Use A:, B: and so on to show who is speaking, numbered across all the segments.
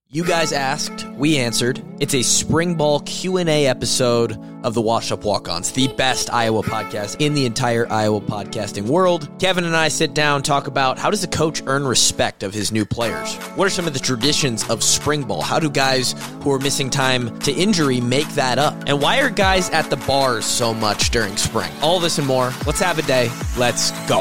A: You guys asked, we answered. It's a spring ball Q&A episode of the Washed Up Walk-Ons, the best Iowa podcast in the entire Iowa podcasting world. Kevin and I sit down, talk about how does a coach earn respect of his new players? What are some of the traditions of spring ball? How do guys who are missing time to injury make that up? And why are guys at the bars so much during spring? All this and more. Let's have a day. Let's go.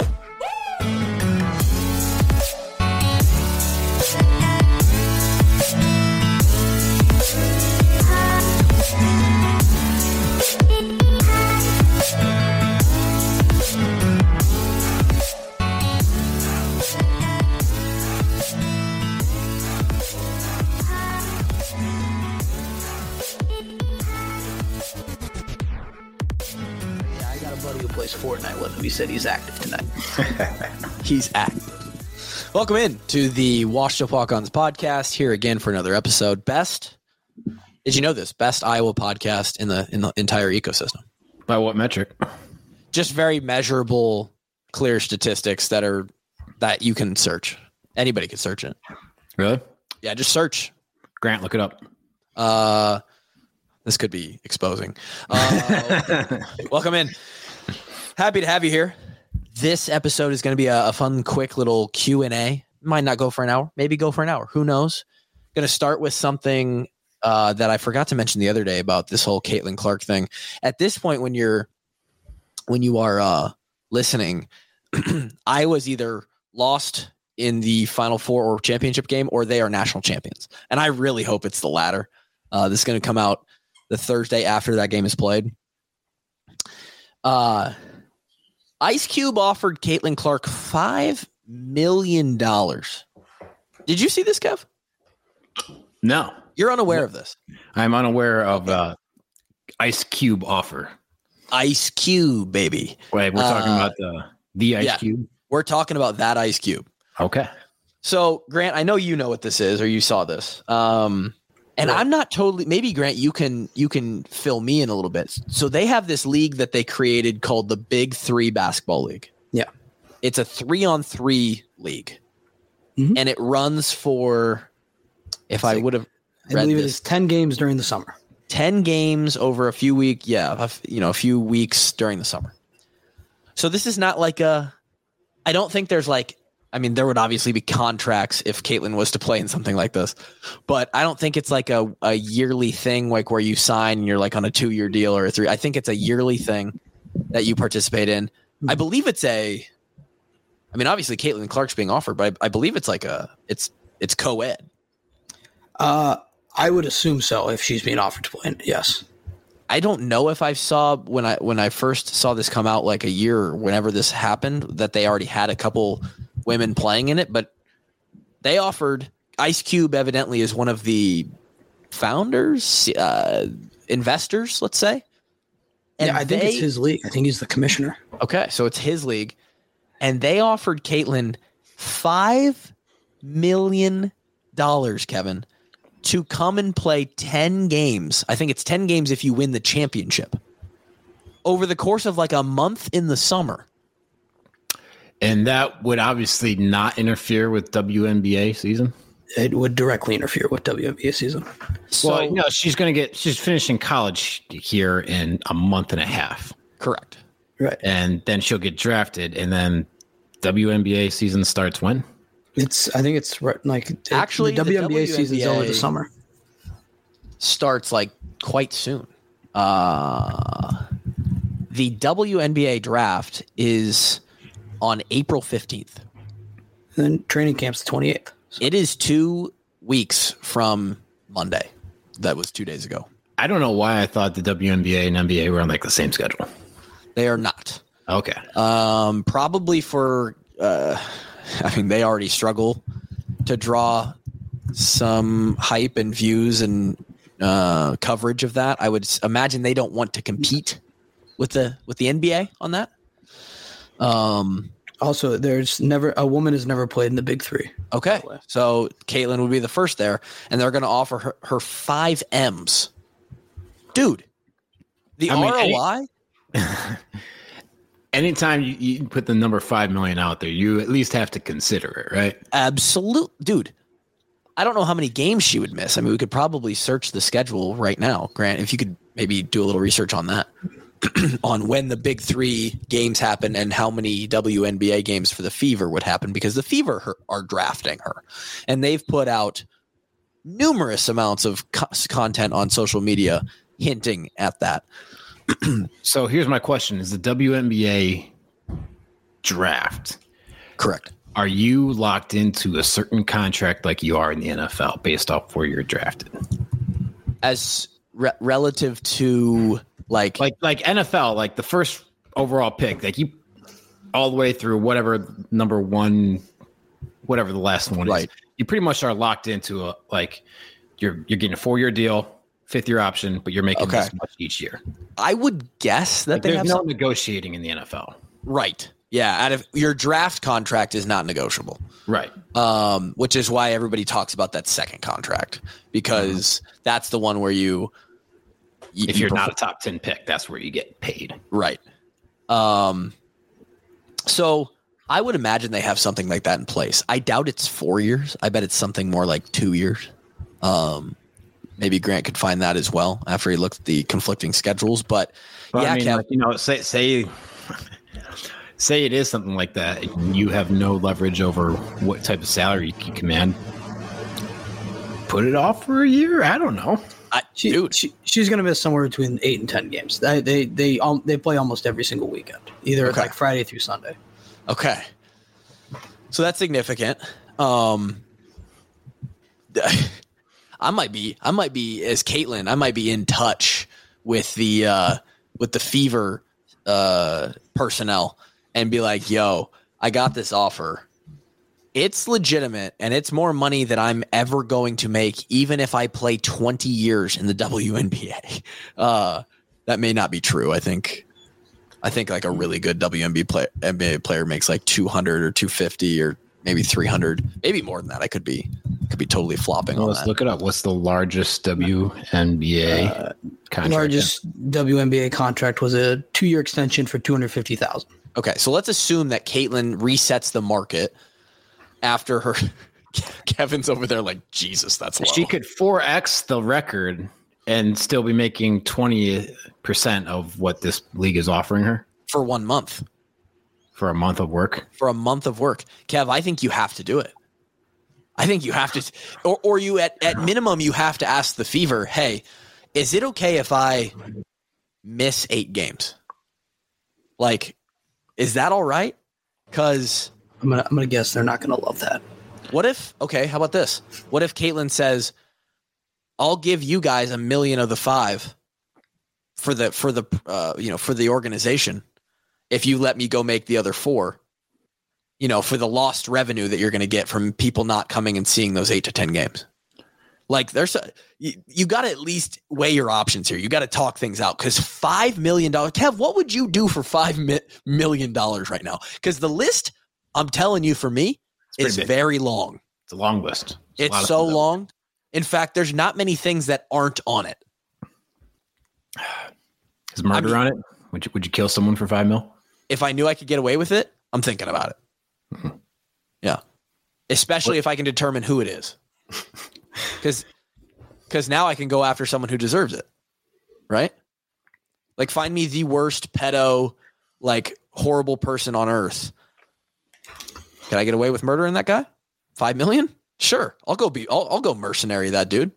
B: Fortnite with him. He said he's active tonight.
A: He's active. Welcome in to the Washed Up Walk-Ons podcast. Here again for another episode. Best, did you know this? Best Iowa podcast in the entire ecosystem.
C: By what metric?
A: Just very measurable, clear statistics that you can search. Anybody can search it.
C: Really?
A: Yeah, just search.
C: Grant, look it up.
A: This could be exposing. Welcome in. Happy to have you here. This episode is going to be a fun, quick little Q&A. Might not go for an hour. Maybe go for an hour. Who knows? Going to start with something that I forgot to mention the other day about this whole Caitlin Clark thing. At this point, when you are listening, Iowa's either lost in the Final Four or championship game, or they are national champions. And I really hope it's the latter. This is going to come out the Thursday after that game is played. Ice Cube offered Caitlin Clark $5 million. Did you see this, Kev?
C: No.
A: You're unaware of this.
C: I'm unaware of Ice Cube offer.
A: Ice Cube, baby.
C: Wait, we're talking about the Ice Cube?
A: We're talking about that Ice Cube.
C: Okay.
A: So, Grant, I know you know what this is, or you saw this. And I'm not totally, maybe Grant, you can fill me in a little bit. So they have this league that they created called the Big Three Basketball League.
B: Yeah.
A: It's a 3-on-3 league.
B: Mm-hmm.
A: And it runs for, I believe
B: it is 10 games during the summer.
A: 10 games over a few weeks. Yeah. A few weeks during the summer. So this is not like I don't think there's there would obviously be contracts if Caitlin was to play in something like this, but I don't think it's like a yearly thing, like where you sign and you're like on a 2-year deal or a 3. I think it's a yearly thing that you participate in. I believe it's obviously Caitlin Clark's being offered, but I believe it's it's co-ed.
B: I would assume so if she's being offered to play. Yes.
A: I don't know if I saw when I first saw this come out, like a year or whenever this happened, that they already had a couple women playing in it, but they offered. Ice Cube evidently is one of the founders, investors, let's say. And
B: I think it's his league. I think he's the commissioner.
A: Okay, so it's his league. And they offered Caitlin $5 million, Kevin, to come and play 10 games. I think it's 10 games if you win the championship over the course of like a month in the summer.
C: And that would obviously not interfere with WNBA season.
B: It would directly interfere with WNBA season.
C: So, she's finishing college here in a month and a half.
A: Correct.
B: Right.
C: And then she'll get drafted, and then WNBA season starts when?
B: I think it's
A: actually
B: the WNBA season is over the summer.
A: Starts like quite soon. The WNBA draft is on April 15th.
B: And then training camp's the 28th. So.
A: It is 2 weeks from Monday. That was 2 days ago.
C: I don't know why I thought the WNBA and NBA were on like the same schedule.
A: They are not.
C: Okay.
A: Probably for, they already struggle to draw some hype and views and coverage of that. I would imagine they don't want to compete with the NBA on that.
B: Also, a woman has never played in the Big Three.
A: Okay, so Caitlin would be the first there, and they're going to offer her 5 M's. Dude, ROI?
C: Anytime you put the number 5 million out there, you at least have to consider it, right?
A: Absolute, dude. I don't know how many games she would miss. I mean, we could probably search the schedule right now, Grant, if you could maybe do a little research on that, on when the big 3 games happen and how many WNBA games for the Fever would happen, because the Fever are drafting her, and they've put out numerous amounts of content on social media hinting at that.
C: So here's my question. Is the WNBA draft
A: Correct?
C: Are you locked into a certain contract like you are in the NFL based off where you're drafted?
A: As relative to like
C: NFL, like the first overall pick, like you all the way through whatever number 1, whatever the last one is, you pretty much are locked into you're getting a 4-year deal, 5th-year option, but you're making this much each year.
A: I would guess that they
C: there's
A: have
C: no negotiating in the NFL.
A: Right. Yeah, out of your draft contract is not negotiable.
C: Right.
A: Which is why everybody talks about that second contract, because that's the one where if
C: you're not a top 10 pick, that's where you get paid.
A: Right. So I would imagine they have something like that in place. I doubt it's 4 years. I bet it's something more like 2 years. Maybe Grant could find that as well after he looked at the conflicting schedules. But yeah,
C: I mean, say it is something like that. You have no leverage over what type of salary you can command. Put it off for a year. I don't know.
B: She's going to miss somewhere between 8 and 10 games. They play almost every single weekend, either like Friday through Sunday.
A: Okay, so that's significant. I might be as Caitlin. I might be in touch with the Fever personnel and be like, "Yo, I got this offer. It's legitimate, and it's more money than I'm ever going to make, even if I play 20 years in the WNBA." That may not be true. I think like a really good WNBA player makes like 200 or 250 or maybe 300, maybe more than that. I could be totally flopping on
C: let's
A: that.
C: Look it up. What's the largest WNBA contract?
B: Largest WNBA contract was a 2-year extension for $250,000.
A: Okay, so let's assume that Caitlin resets the market after her. Kevin's over there like, Jesus, that's low.
C: She could 4x the record and still be making 20% of what this league is offering her
A: for 1 month.
C: For a month of work?
A: For a month of work. Kev, I think you have to do it. I think you have to, or you at minimum, you have to ask the Fever, hey, is it okay if I miss 8 games? Like, is that all right? Because
B: I'm gonna guess they're not gonna love that.
A: What if? Okay, how about this? What if Caitlin says, "I'll give you guys $1 million of the 5 for the organization if you let me go make the other 4." For the lost revenue that you're going to get from people not coming and seeing those 8 to 10 games. Like you got to at least weigh your options here. You got to talk things out, because $5 million. Kev, what would you do for $5 million right now? Because the list, I'm telling you, for me, is very long.
C: It's a long list.
A: It's so long. In fact, there's not many things that aren't on it.
C: Is murder on it? Would you kill someone for $5 million?
A: If I knew I could get away with it, I'm thinking about it. Mm-hmm. Yeah. Especially if I can determine who it is. Because now I can go after someone who deserves it. Right? Like, find me the worst pedo, like, horrible person on earth. Can I get away with murdering that guy? $5 million? Sure. I'll go mercenary that dude.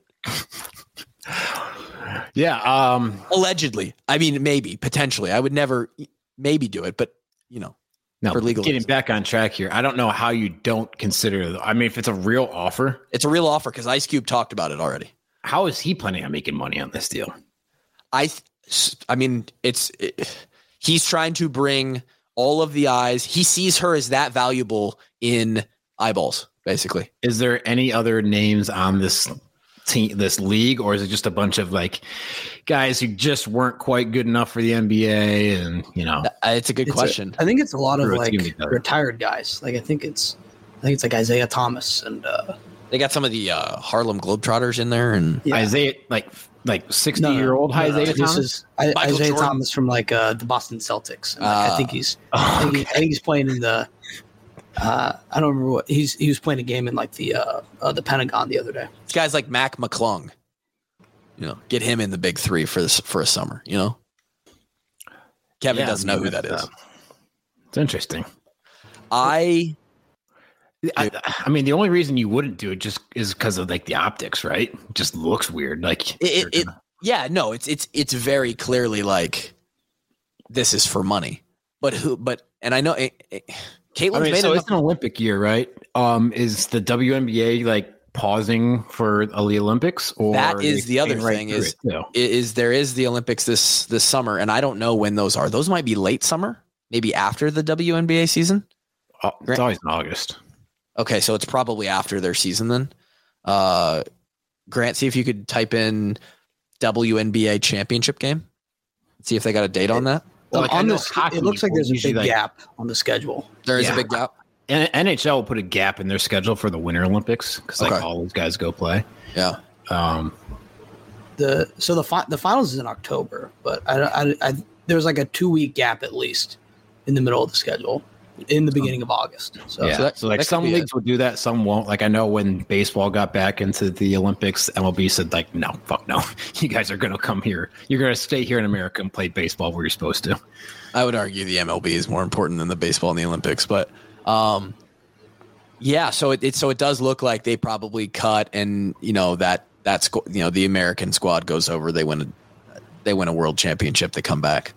C: Yeah.
A: Allegedly. I mean, maybe, potentially. I would never maybe do it, but
C: now,
A: for legal
C: getting
A: reasons.
C: back on track here, I don't know how you don't consider. I mean, if it's a real offer,
A: it's a real offer, because Ice Cube talked about it already.
C: How is he planning on making money on this deal?
A: I mean, he's trying to bring all of the eyes. He sees her as that valuable in eyeballs, basically.
C: Is there any other names on this team, this league, or is it just a bunch of like guys who just weren't quite good enough for the NBA? And
A: it's a good question.
B: I think it's a lot of like retired guys. Like I think it's like Isaiah Thomas, and
A: they got some of the Harlem Globetrotters in there, and
C: Isaiah like 60-year-old Isaiah Thomas.
B: Isaiah Thomas from like the Boston Celtics. I think he's playing in the I don't remember what he was playing a game in like the Pentagon the other day.
A: It's guys like Mac McClung. Get him in the big three for a summer. Kevin doesn't know who that is.
C: It's interesting.
A: I
C: mean, the only reason you wouldn't do it just is because of like the optics, right? It just looks weird. Like
A: it's very clearly like this is for money. And I know Caitlin's made
C: it's an Olympic year, right? Is the WNBA like pausing for the Olympics? Or
A: that is the other thing is there is the Olympics this summer, and I don't know when those are. Those might be late summer, maybe after the WNBA season.
C: It's always in August.
A: Okay, so it's probably after their season then. Grant, see if you could type in WNBA championship game. See if they got a date on that.
B: Well, it looks like there's a big gap on the schedule.
A: There is a big gap.
C: And NHL will put a gap in their schedule for the Winter Olympics because all those guys go play.
A: Yeah.
B: The finals is in October, but there's like a 2-week gap at least in the middle of the schedule in the beginning of August. So
C: some leagues will do that, some won't. Like I know when baseball got back into the Olympics, MLB said like, no, fuck no, you guys are going to come here. You're going to stay here in America and play baseball where you're supposed to.
A: I would argue the MLB is more important than the baseball in the Olympics, but so it does look like they probably cut, and that's the American squad goes over. They win a world championship. They come back.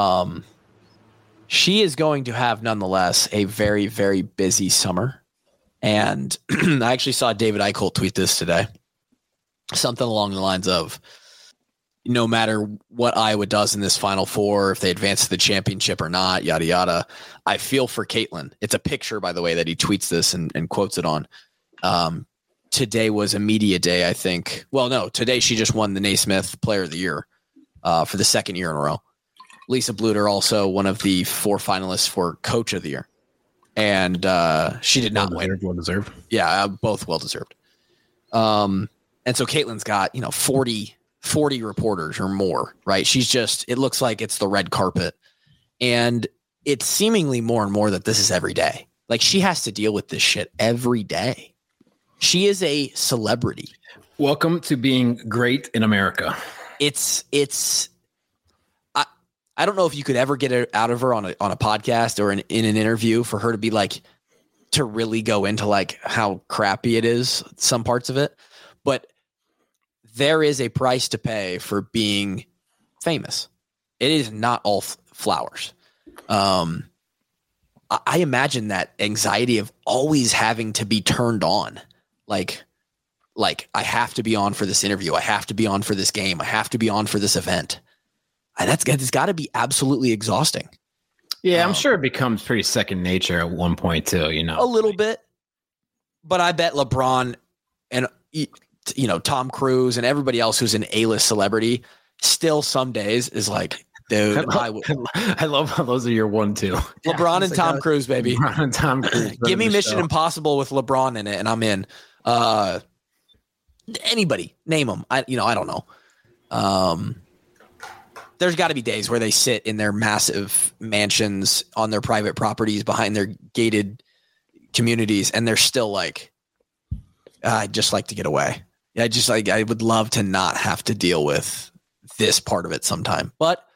A: She is going to have, nonetheless, a very, very busy summer. And I actually saw David Eichel tweet this today. Something along the lines of, no matter what Iowa does in this Final Four, if they advance to the championship or not, yada, yada, I feel for Caitlin. It's a picture, by the way, that he tweets this and quotes it on. Today was a media day, I think. Well, no, today she just won the Naismith Player of the Year for the second year in a row. Lisa Bluter, also one of the 4 finalists for Coach of the Year. And she did not win.
C: Well deserved.
A: Yeah, both well deserved. And so Caitlin's got, 40 reporters or more, right? It looks like it's the red carpet. And it's seemingly more and more that this is every day. Like she has to deal with this shit every day. She is a celebrity.
C: Welcome to being great in America.
A: I don't know if you could ever get it out of her on a podcast or in an interview for her to be like, to really go into like how crappy it is, some parts of it. But there is a price to pay for being famous. It is not all flowers. I imagine that anxiety of always having to be turned on. Like I have to be on for this interview. I have to be on for this game. I have to be on for this event. And it's got to be absolutely exhausting.
C: Yeah, I'm sure it becomes pretty second nature at one point too,
A: A little bit. But I bet LeBron and Tom Cruise and everybody else who's an A-list celebrity still some days is like, dude,
C: I love how those are your 1-2.
A: LeBron and Tom Cruise, baby.
C: LeBron and Tom Cruise.
A: Give me Mission Impossible with LeBron in it, and I'm in. Anybody, name them. I don't know. There's got to be days where they sit in their massive mansions on their private properties behind their gated communities, and they're still like, I'd just like to get away. I would love to not have to deal with this part of it sometime. But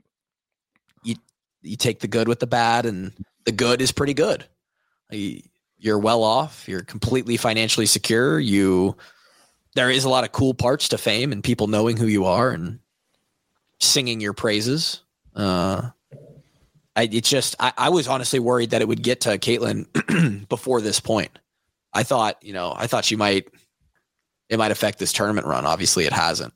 A: you take the good with the bad, and the good is pretty good. You're well off. You're completely financially secure. There is a lot of cool parts to fame and people knowing who you are and singing your praises. I was honestly worried that it would get to Caitlin before this point. I thought it might affect this tournament run. Obviously it hasn't.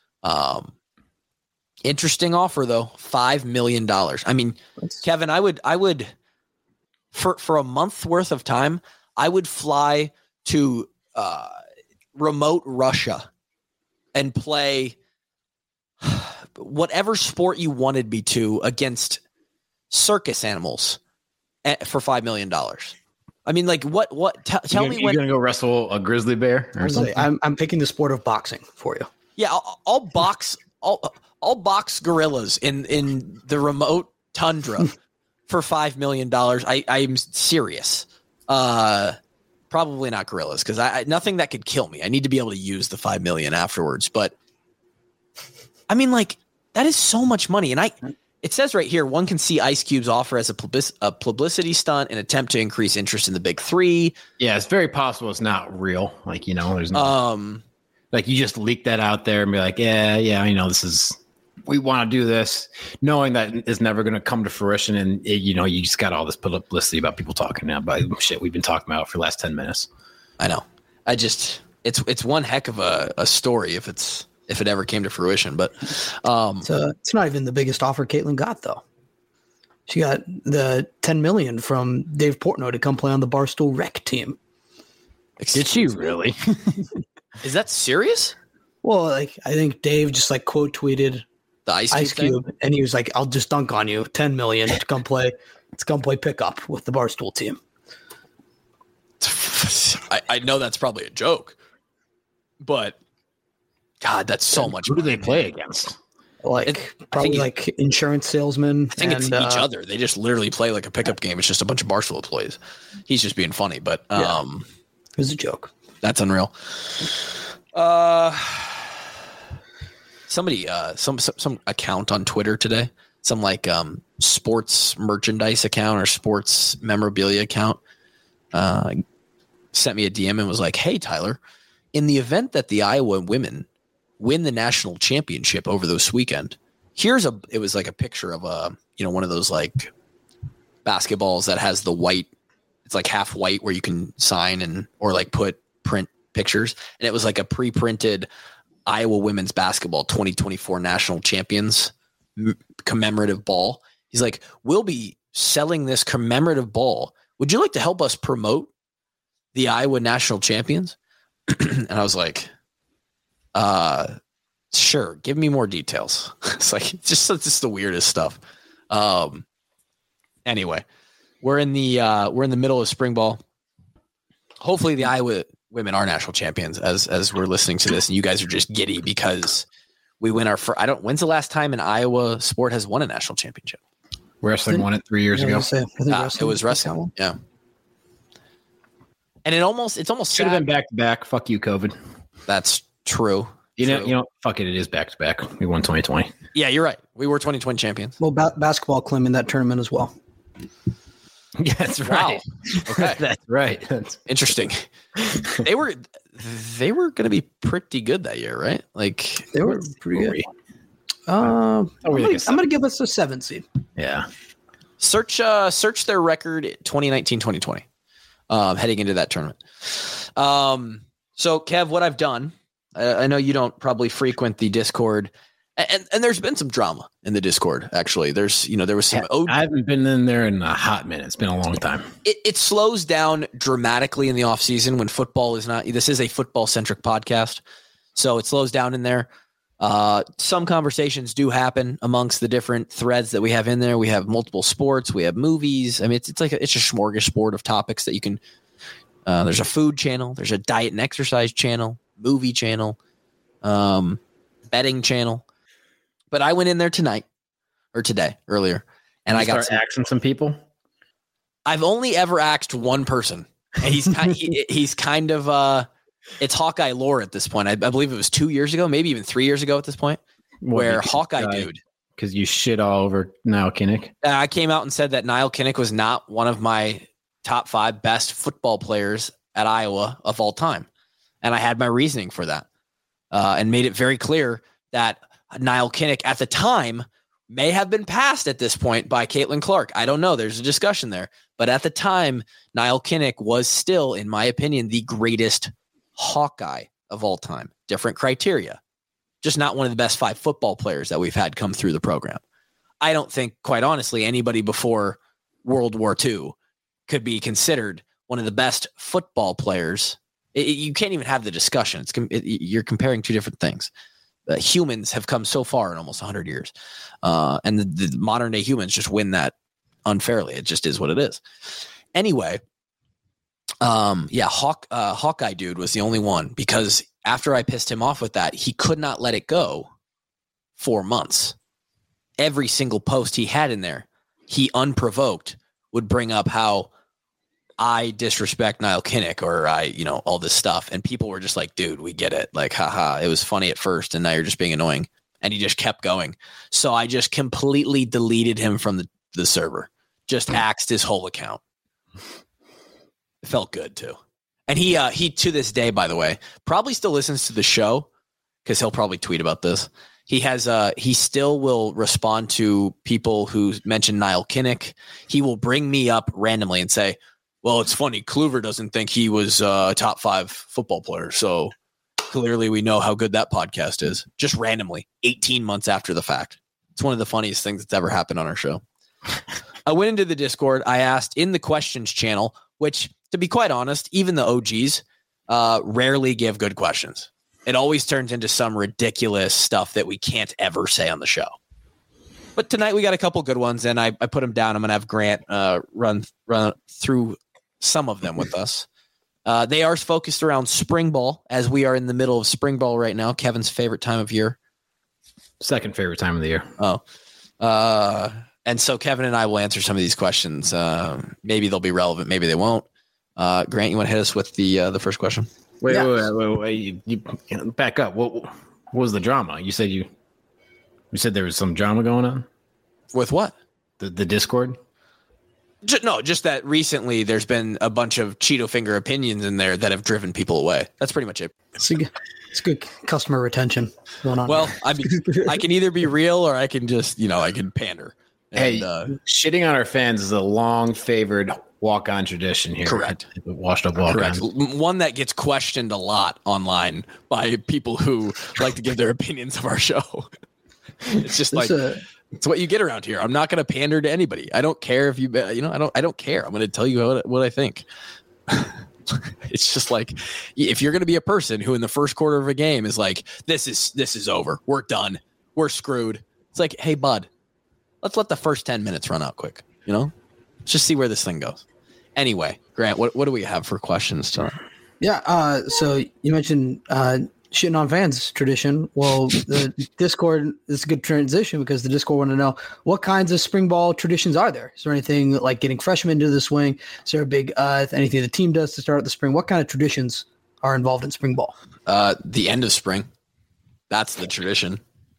A: Interesting offer though. $5 million. I mean, Kevin, I would for a month worth of time, I would fly to remote Russia and play whatever sport you wanted me to against circus animals for $5 million. I mean, like what? Tell me when
C: you're gonna go wrestle a grizzly bear or something.
B: I'm picking the sport of boxing for you.
A: Yeah, I'll box. I'll box gorillas in the remote tundra for $5 million. I'm serious. Probably not gorillas because I nothing that could kill me. I need to be able to use the $5 million afterwards. But I mean, like that is so much money, and it says right here, one can see Ice Cube's offer as a publicity stunt, an attempt to increase interest in the big three.
C: Yeah, it's very possible it's not real. Like, you know, there's no like you just leak that out there and be like, yeah, you know, we want to do this, knowing that it's never going to come to fruition. And you know, you just got all this publicity about people talking now about shit we've been talking about for the last 10 minutes.
A: I know. It's one heck of a story if it ever came to fruition, but
B: it's not even the biggest offer Caitlin got though. She got the $10 million from Dave Portnoy to come play on the Barstool Rec team.
C: Did she really?
A: Is that serious?
B: Well, like I think Dave just like quote tweeted
A: the Ice Cube,
B: and he was like, "I'll just dunk on you, $10 million to come play pickup with the Barstool team."
A: I know that's probably a joke, but God, that's so much.
C: Who do they play against?
B: Like probably like insurance salesmen.
A: I think it's each other. They just literally play like a pickup game. It's just a bunch of Barstool employees. He's just being funny, but
B: it was a joke.
A: That's unreal. Somebody, some account on Twitter today, some like sports merchandise account or sports memorabilia account, sent me a DM and was like, "Hey Tyler, in the event that the Iowa women win the national championship over this weekend, it was like a picture of one of those like basketballs that has the white, it's like half white where you can sign or like print pictures, and it was like a pre-printed Iowa women's basketball 2024 national champions commemorative ball. He's like, "We'll be selling this commemorative ball. Would you like to help us promote the Iowa national champions?" And I was like, sure, give me more details. It's like it's just the weirdest stuff. Anyway, we're in the middle of spring ball. Hopefully the Iowa women are national champions as we're listening to this, and you guys are just giddy because we win our first. When's the last time an Iowa sport has won a national championship?
C: Wrestling won it 3 years ago.
A: It was wrestling. Yeah. And it's almost
C: should have been back to back. Fuck you, COVID.
A: That's true.
C: You know, fuck it. It is back to back. We won 2020.
A: Yeah, you're right. We were 2020 champions.
B: Well, basketball Clem in that tournament as well.
C: Yeah, that's right.
A: Wow. Okay,
C: that's right. That's
A: interesting. They were going to be pretty good that year, right? Like
B: they were pretty good. I'm going to give us a 7 seed.
C: Yeah.
A: Search their record 2019-2020. Heading into that tournament. So Kev, what I've done, I know you don't probably frequent the Discord, and there's been some drama in the Discord. Actually, there was some.
C: I haven't been in there in a hot minute. It's been a long time.
A: It slows down dramatically in the off season when football is not. This is a football centric podcast, so it slows down in there. Some conversations do happen amongst the different threads that we have in there. We have multiple sports. We have movies. I mean, it's a smorgasbord of topics that you can. There's a food channel. There's a diet and exercise channel, movie channel, betting channel. But I went in there earlier, and I got
C: axing some people.
A: I've only ever axed one person, and he's kind of it's Hawkeye lore at this point. I believe it was 2 years ago, maybe even 3 years ago at this point, where Hawkeye dude.
C: Because you shit all over Niall Kinnick.
A: I came out and said that Niall Kinnick was not one of my top 5 best football players at Iowa of all time. And I had my reasoning for that and made it very clear that Niall Kinnick at the time may have been passed at this point by Caitlin Clark. I don't know. There's a discussion there. But at the time, Niall Kinnick was still, in my opinion, the greatest Hawkeye of all time. Different criteria. Just not one of the best 5 football players that we've had come through the program. I don't think, quite honestly, anybody before World War II could be considered one of the best football players. You can't even have the discussion. You're comparing two different things. Humans have come so far in almost 100 years. And the modern day humans just win that unfairly. It just is what it is. Anyway, Hawkeye dude was the only one, because after I pissed him off with that, he could not let it go for months. Every single post he had in there, he unprovoked would bring up how I disrespect Niall Kinnick or all this stuff. And people were just like, dude, we get it. Like, haha, it was funny at first. And now you're just being annoying. And he just kept going. So I just completely deleted him from the server. Just axed his whole account. It felt good too. And he to this day, by the way, probably still listens to the show because he'll probably tweet about this. He still will respond to people who mention Niall Kinnick. He will bring me up randomly and say, well, it's funny. Kluver doesn't think he was a top 5 football player. So clearly we know how good that podcast is. Just randomly, 18 months after the fact. It's one of the funniest things that's ever happened on our show. I went into the Discord. I asked in the questions channel, which, to be quite honest, even the OGs rarely give good questions. It always turns into some ridiculous stuff that we can't ever say on the show. But tonight we got a couple good ones, and I put them down. I'm going to have Grant run through some of them with us. They are focused around spring ball, as we are in the middle of spring ball right now. Kevin's favorite time of year.
C: Second favorite time of the year.
A: Oh. And so Kevin and I will answer some of these questions. Maybe they'll be relevant. Maybe they won't. Grant, you want to hit us with the first question?
C: Wait, you back up. What was the drama? You said there was some drama going on
A: with what?
C: The Discord.
A: Just that recently there's been a bunch of Cheeto finger opinions in there that have driven people away. That's pretty much it.
B: It's good customer retention going on.
A: Well, I mean, I can either be real or I can just, I can pander.
C: And, shitting on our fans is a long favored walk-on tradition here.
A: Correct.
C: Washed up walk-ons.
A: Correct. One that gets questioned a lot online by people who like to give their opinions of our show. It's just it's what you get around here. I'm not going to pander to anybody. I don't care if I don't care. I'm going to tell you what I think. It's just like, if you're going to be a person who in the first quarter of a game is like, this is over. We're done. We're screwed. It's like, hey, bud, let's let the first 10 minutes run out quick. Let's just see where this thing goes. Anyway, Grant, what do we have for questions tonight?
B: Yeah. So you mentioned shitting on fans tradition. Well, the Discord is a good transition because the Discord want to know what kinds of spring ball traditions are there? Is there anything like getting freshmen into the swing? Is there a big anything the team does to start the spring? What kind of traditions are involved in spring ball?
A: The end of spring. That's the tradition.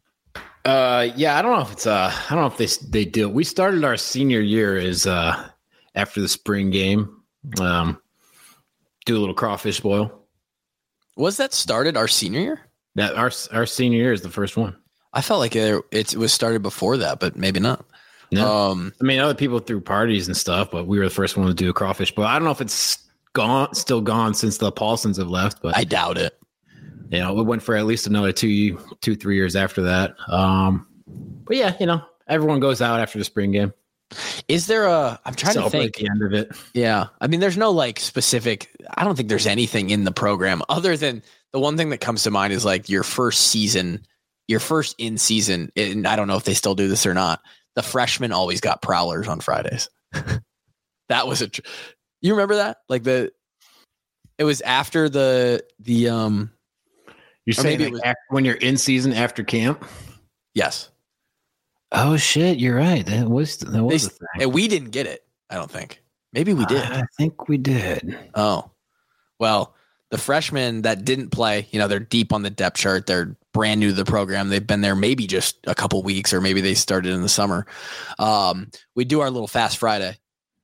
C: Yeah, I don't know if it's I don't know if they do. We started our senior year as after the spring game, do a little crawfish boil.
A: Was that started our senior year?
C: That our senior year is the first one.
A: I felt like it was started before that, but maybe not.
C: No. I mean, other people threw parties and stuff, but we were the first one to do a crawfish boil. I don't know if it's still gone since the Paulsons have left, but
A: I doubt it.
C: It went for at least another 2-3 years after that. But yeah, everyone goes out after the spring game.
A: Is there I'm trying to think
C: the end of it.
A: Yeah. I mean, there's no specific, I don't think there's anything in the program other than the one thing that comes to mind is your first in season. And I don't know if they still do this or not. The freshmen always got prowlers on Fridays. That was you remember that? It was after the
C: you're saying when you're in season after camp?
A: Yes.
C: Oh shit, you're right. That was a thing.
A: And we didn't get it, I don't think. Maybe we did.
C: I think we did.
A: Oh. Well, the freshmen that didn't play, they're deep on the depth chart. They're brand new to the program. They've been there maybe just a couple weeks, or maybe they started in the summer. We do our little Fast Friday.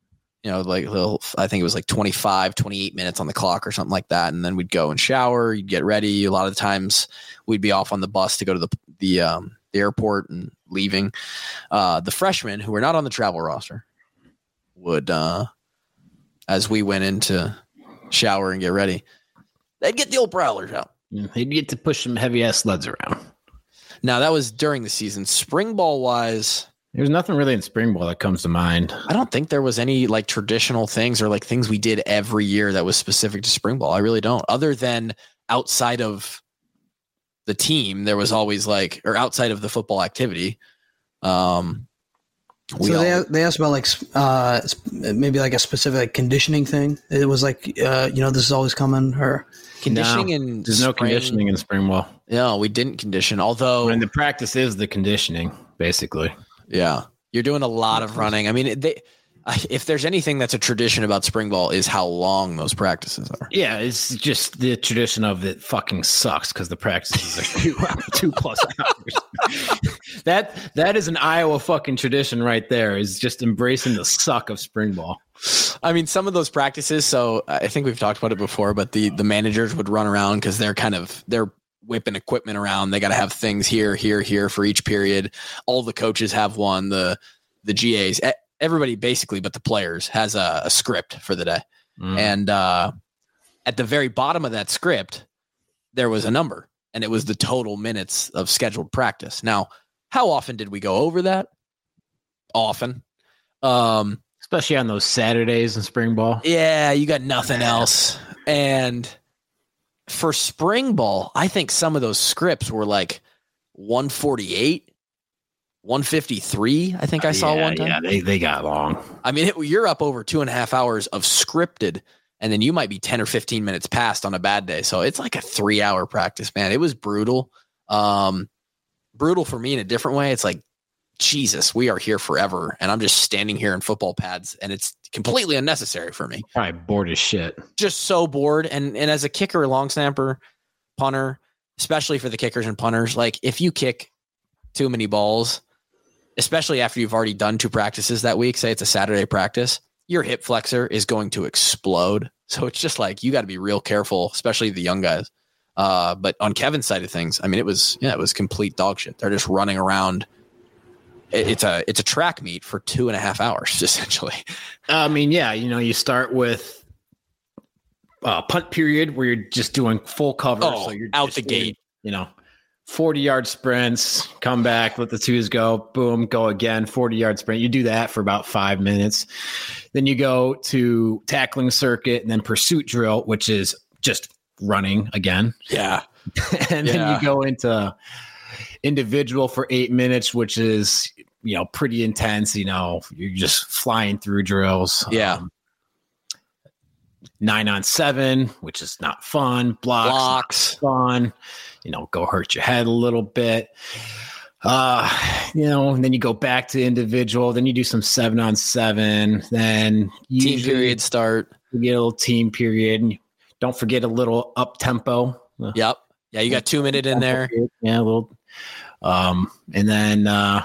A: I think it was 25, 28 minutes on the clock or something like that. And then we'd go and shower, you'd get ready. A lot of the times we'd be off on the bus to go to the airport and leaving. The freshmen who were not on the travel roster would, as we went in to shower and get ready, they'd get the old prowlers out.
C: They'd get to push some heavy ass sleds around.
A: Now that was during the season. Spring ball wise,
C: there's nothing really in spring ball that comes to mind.
A: I don't think there was any traditional things or things we did every year that was specific to spring ball. I really don't. Other than outside of the team, there was always or outside of the football activity. They
B: asked about maybe a specific conditioning thing. It was this is always coming, or
A: conditioning.
C: There's no conditioning in spring ball.
A: No, we didn't condition. Although
C: the practice is the conditioning, basically.
A: Yeah, you're doing a lot of running. I mean, if there's anything that's a tradition about spring ball is how long those practices are.
C: Yeah, it's just the tradition of it fucking sucks because the practices are 2+ hours. That is an Iowa fucking tradition right there, is just embracing the suck of spring ball.
A: I mean, some of those practices, so I think we've talked about it before, but the managers would run around because they're whipping equipment around. They got to have things here for each period. All the coaches have one, the GAs, everybody basically, but the players has a script for the day. And at the very bottom of that script, there was a number, and it was the total minutes of scheduled practice. Now, how often did we go over that? Often.
C: Especially on those Saturdays in spring ball.
A: Yeah, you got nothing else. And for spring ball, I think some of those scripts were like 148, 153. I think I saw one time.
C: Yeah, they got long.
A: I mean, you're up over 2.5 hours of scripted, and then you might be 10 or 15 minutes past on a bad day. So it's like a 3-hour practice, man. It was brutal. Brutal for me in a different way. It's like, Jesus, we are here forever, and I'm just standing here in football pads, and it's completely unnecessary for me.
C: Probably bored as shit.
A: Just so bored. And as a kicker, long snapper, punter, especially for the kickers and punters, like if you kick too many balls, especially after you've already done 2 practices that week, say it's a Saturday practice, your hip flexor is going to explode. So it's just like, you got to be real careful, especially the young guys. But on Kevin's side of things, I mean, it was complete dog shit. They're just running around. It's a track meet for 2.5 hours, essentially.
C: I mean, yeah, you start with punt period where you're just doing full cover.
A: So you're out the gate,
C: 40-yard sprints, come back, let the twos go, boom, go again, 40-yard sprint. You do that for about 5 minutes. Then you go to tackling circuit and then pursuit drill, which is just running again.
A: Yeah.
C: And then you go into individual for 8 minutes, which is, pretty intense. You're just flying through drills.
A: Yeah.
C: 9-on-7, which is not fun. Blocks. Fun. Go hurt your head a little bit. And then you go back to individual. Then you do some 7-on-7. Then
A: team period start.
C: You get a little team period. And don't forget a little up tempo.
A: Yep. Yeah, you got 2 minutes in there.
C: Yeah, a little. And then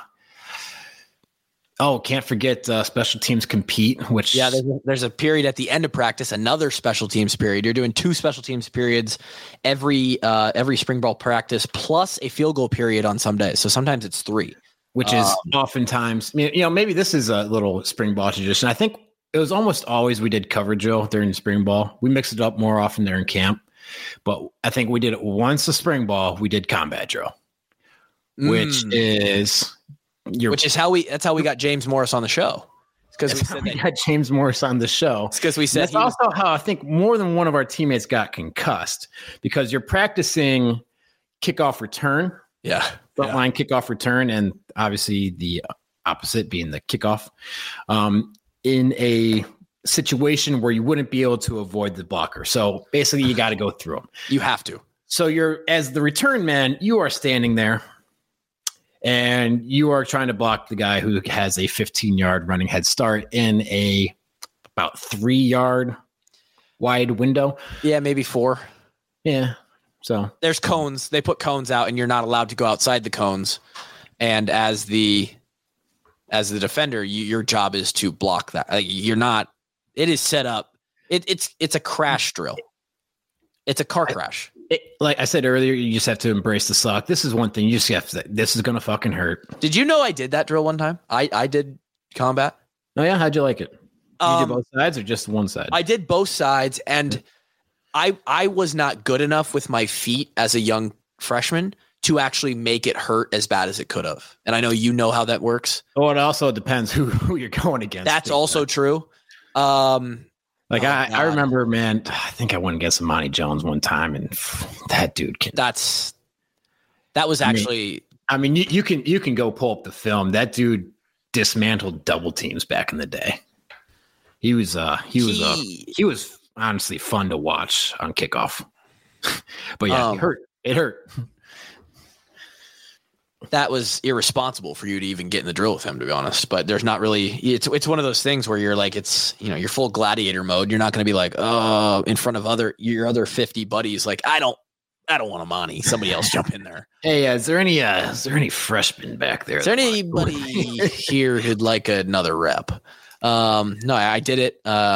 C: can't forget special teams compete, which
A: there's a period at the end of practice, another special teams period. You're doing 2 special teams periods every spring ball practice, plus a field goal period on some days. So sometimes it's 3,
C: which is oftentimes, maybe this is a little spring ball tradition. I think it was almost always we did cover drill during spring ball. We mixed it up more often during camp, but I think we did it once a spring ball. We did combat drill, which is how we got James Morris on the show. Because we said got James Morris on the show.
A: It's because we said
C: that's also how I think more than one of our teammates got concussed, because you're practicing kickoff return.
A: Yeah.
C: Front line kickoff return, and obviously the opposite being the kickoff. In a situation where you wouldn't be able to avoid the blocker. So basically you got to go through them.
A: You have to.
C: So as the return man, you are standing there and you are trying to block the guy who has a 15-yard running head start in a about 3-yard wide window.
A: Yeah, maybe 4.
C: Yeah. So
A: there's cones. They put cones out and you're not allowed to go outside the cones. And as the defender, your job is to block that. You're not. It is set up. It's a crash drill. It's a car crash.
C: Like I said earlier, you just have to embrace the suck. This is one thing you just have to. This is gonna fucking hurt.
A: Did you know I did that drill one time? I did combat.
C: Oh yeah, how'd you like it? Did you do both sides or just one side?
A: I did both sides, and I was not good enough with my feet as a young freshman to actually make it hurt as bad as it could have. And I know you know how that works.
C: Oh, it also depends who you're going against.
A: That's also true.
C: I remember, man, I think I went against Amani Jones one time, and that dude
A: that was actually.
C: I mean, you can go pull up the film. That dude dismantled double teams back in the day. He was honestly fun to watch on kickoff. But yeah, it hurt.
A: that was irresponsible for you to even get in the drill with him, to be honest. But there's not really, it's one of those things where you're like, it's, you're full gladiator mode. You're not going to be like, in front of your other 50 buddies. Like, I don't want Amani. Somebody else jump in there.
C: Hey, is there any freshmen back there?
A: Is there anybody here who'd like another rep? No, I did it.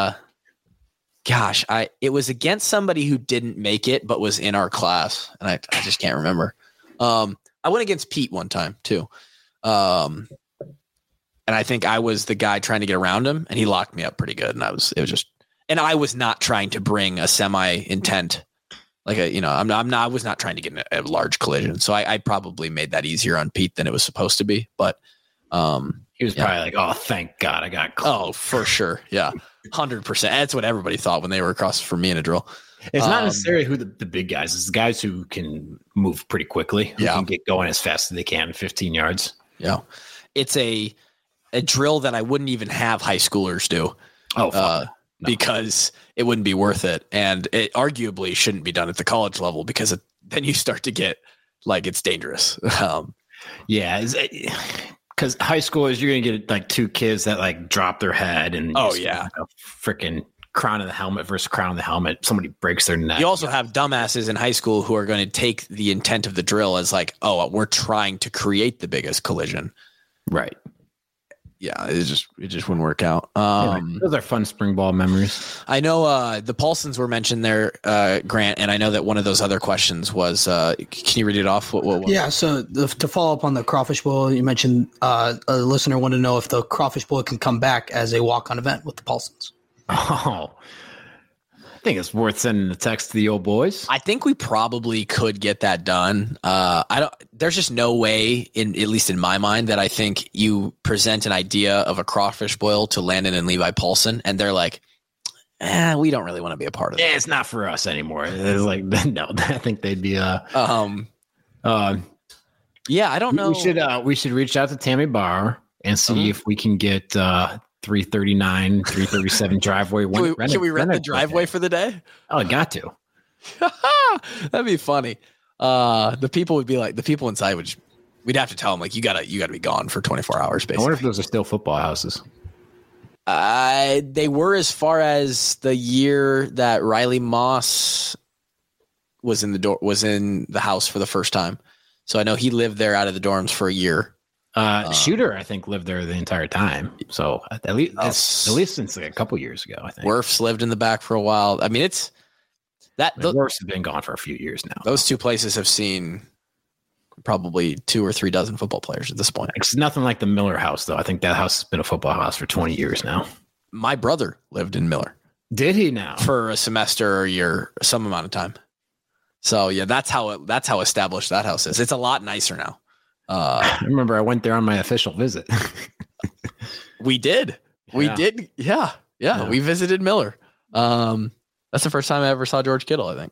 A: It was against somebody who didn't make it, but was in our class. And I just can't remember. I went against Pete one time too. And I think I was the guy trying to get around him, and he locked me up pretty good. And I was not trying to bring a semi-intent, like I was not trying to get in a large collision. So I probably made that easier on Pete than it was supposed to be. But
C: he was probably like, "Oh, thank God, I got close."
A: Oh, for sure. Yeah. 100%. That's what everybody thought when they were across from me in a drill.
C: It's not necessarily who the big guys. It's the guys who can move pretty quickly, who can get going as fast as they can, 15 yards.
A: Yeah. It's a drill that I wouldn't even have high schoolers do.
C: Oh, no.
A: Because it wouldn't be worth it. And it arguably shouldn't be done at the college level, because then you start to get like, it's dangerous.
C: Because high schoolers, you're going to get like two kids that like drop their head and like a freaking crown of the helmet versus crown of the helmet. Somebody breaks their neck.
A: You also have dumbasses in high school who are going to take the intent of the drill as like, oh, we're trying to create the biggest collision.
C: Right.
A: Yeah, it just wouldn't work out.
C: Those are fun spring ball memories.
A: I know the Paulsons were mentioned there, Grant, and I know that one of those other questions was, can you read it off? What?
B: Yeah, so to follow up on the Crawfish Bowl, you mentioned a listener wanted to know if the Crawfish Bowl can come back as a walk-on event with the Paulsons.
C: Oh, I think it's worth sending a text to the old boys.
A: I think we probably could get that done. There's just no way, at least in my mind, that I think you present an idea of a crawfish boil to Landon and Levi Paulson, and they're like, we don't really want to be a part of that.
C: It's not for us anymore. It's like, no, I think they'd be, yeah, I don't know. We should reach out to Tammy Bauer and see if we can get, 339, 337 driveway.
A: Can we rent the driveway for the day?
C: Oh, I got to.
A: That'd be funny. The people would be like, the people inside we'd have to tell them like, you gotta be gone for 24 hours. Basically.
C: I wonder if those are still football houses.
A: They were, as far as the year that Riley Moss was in the house for the first time. So I know he lived there out of the dorms for a year.
C: Shooter, I think, lived there the entire time. So at least since like a couple years ago, I think.
A: Werfs lived in the back for a while. I mean, it's that
C: Werfs have been gone for a few years now.
A: Those two places have seen probably 2 or 3 dozen football players at this point.
C: It's nothing like the Miller house, though. I think that house has been a football house for 20 years now.
A: My brother lived in Miller.
C: Did he now?
A: For a semester or a year, some amount of time. So yeah, that's how established that house is. It's a lot nicer now.
C: I remember I went there on my official visit.
A: We did. Yeah. We visited Miller. That's the first time I ever saw George Kittle, I think.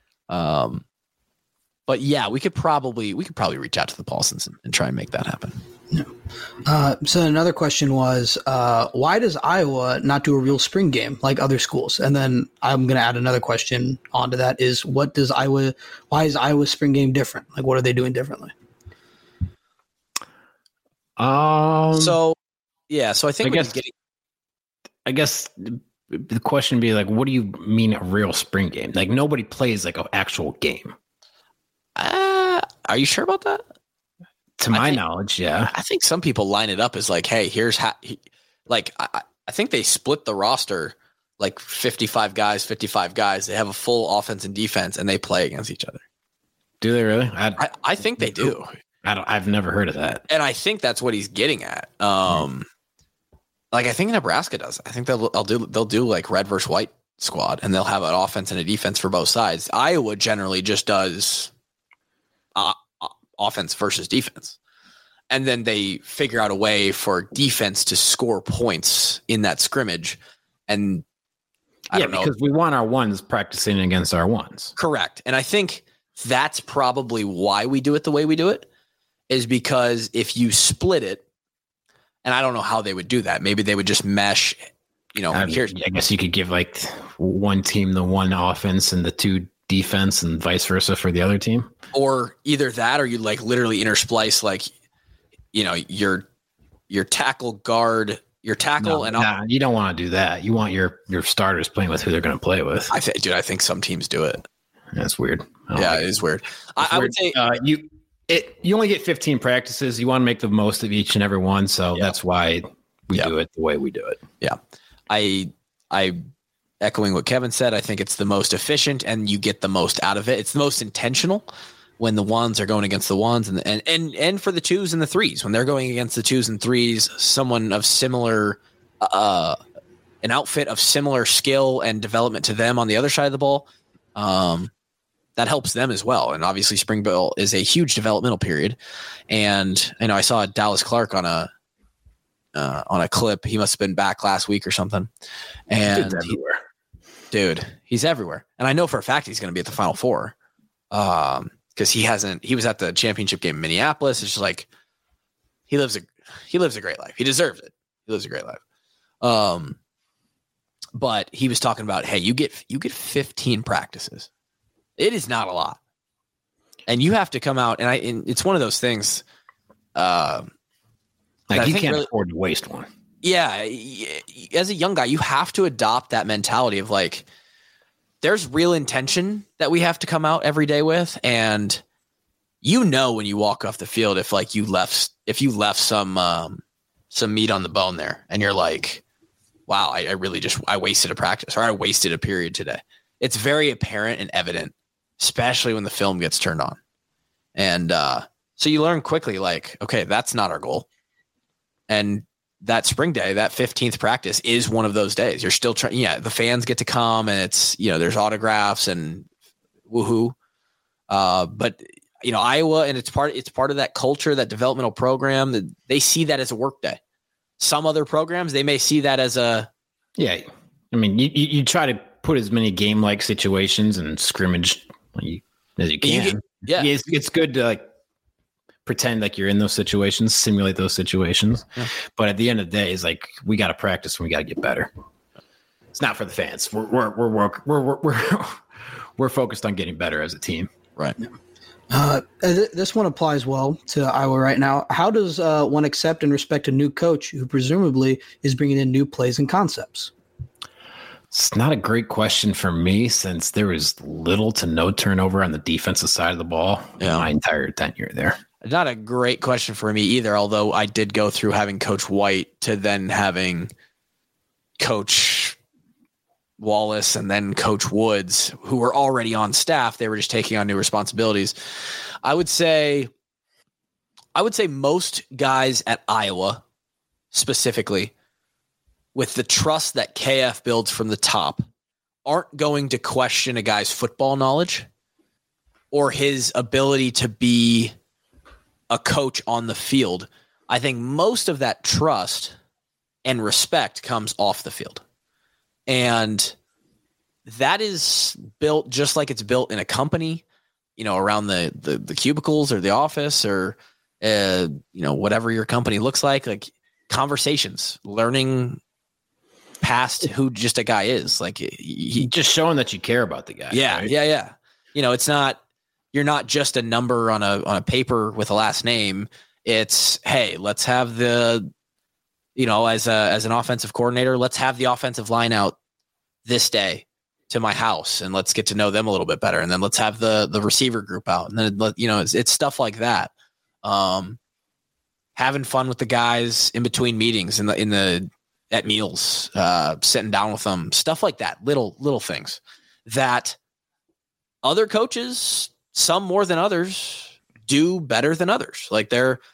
A: But yeah, we could probably reach out to the Paulsons and try and make that happen.
B: So another question was, why does Iowa not do a real spring game like other schools? And then I'm going to add another question onto that is, why is Iowa's spring game different? Like, what are they doing differently?
A: So I think
C: I guess the question would be like, what do you mean a real spring game? Like, nobody plays like an actual game.
A: Are you sure about that?
C: To my knowledge, yeah.
A: I think some people line it up as like, hey, here's how. I think they split the roster like 55 guys. They have a full offense and defense, and they play against each other.
C: Do they really?
A: I think they do.
C: I've never heard of that.
A: And I think that's what he's getting at. Like I think Nebraska does. I think they'll do like red versus white squad, and they'll have an offense and a defense for both sides. Iowa generally just does offense versus defense. And then they figure out a way for defense to score points in that scrimmage. And I don't know.
C: Because we want our ones practicing against our ones.
A: Correct. And I think that's probably why we do it the way we do it, is because if you split it, and I don't know how they would do that. Maybe they would just mesh, I
C: guess you could give like one team the one offense and the two defense and vice versa for the other team.
A: Or either that, or you like literally intersplice like, your tackle guard, your tackle.
C: You don't want to do that. You want your starters playing with who they're going to play with.
A: I think some teams do it.
C: That's weird.
A: Yeah, it is weird. I would say
C: you only get 15 practices. You want to make the most of each and every one. So that's why we do it the way we do it.
A: Yeah. I echoing what Kevin said, I think it's the most efficient and you get the most out of it. It's the most intentional when the ones are going against the ones and for the twos and the threes, when they're going against the twos and threes, someone of similar, an outfit of similar skill and development to them on the other side of the ball. That helps them as well. And obviously spring ball is a huge developmental period. And I saw Dallas Clark on a clip. He must've been back last week or something. And he's everywhere. And I know for a fact he's going to be at the Final Four. Cause he was at the championship game in Minneapolis. It's just like, he lives a great life. He deserves it. He lives a great life. But he was talking about, hey, you get 15 practices. It is not a lot. And you have to come out and it's one of those things.
C: Like you can't afford to waste one.
A: Yeah. As a young guy, you have to adopt that mentality of like, there's real intention that we have to come out every day with. And when you walk off the field, if like you left some meat on the bone there and you're like, wow, I wasted a practice or I wasted a period today. It's very apparent and evident, especially when the film gets turned on. And so you learn quickly, like, okay, that's not our goal. And that spring day, that 15th practice is one of those days. You're still trying. Yeah. The fans get to come and it's, there's autographs and woohoo. But Iowa, and it's part of that culture, that developmental program, that they see that as a work day. Some other programs, they may see that as a,
C: I mean, you try to put as many game-like situations and scrimmage as you can. It's good to like pretend like you're in those situations, simulate those situations. Yeah. But at the end of the day, it's like we got to practice and we got to get better. It's not for the fans. We're focused on getting better as a team.
A: Right.
B: This one applies well to Iowa right now. How does one accept and respect a new coach who presumably is bringing in new plays and concepts?
C: It's not a great question for me since there was little to no turnover on the defensive side of the ball my entire tenure there.
A: Not a great question for me either, although I did go through having Coach White to then having Coach Wallace and then Coach Woods, who were already on staff. They were just taking on new responsibilities. I would say most guys at Iowa specifically, with the trust that KF builds from the top, aren't going to question a guy's football knowledge or his ability to be a coach on the field. I think most of that trust and respect comes off the field. And that is built just like it's built in a company, around the cubicles or the office or, whatever your company looks like conversations, learning past who just a guy is. Like he
C: just showing that you care about the guy.
A: Yeah. Right? Yeah. It's not, you're not just a number on a paper with a last name. It's, hey, let's have as an offensive coordinator, let's have the offensive line out this day to my house and let's get to know them a little bit better. And then let's have the receiver group out. And then, it's stuff like that. Having fun with the guys in between meetings at meals, sitting down with them, stuff like that. Little things that other coaches, some more than others, do better than others. Like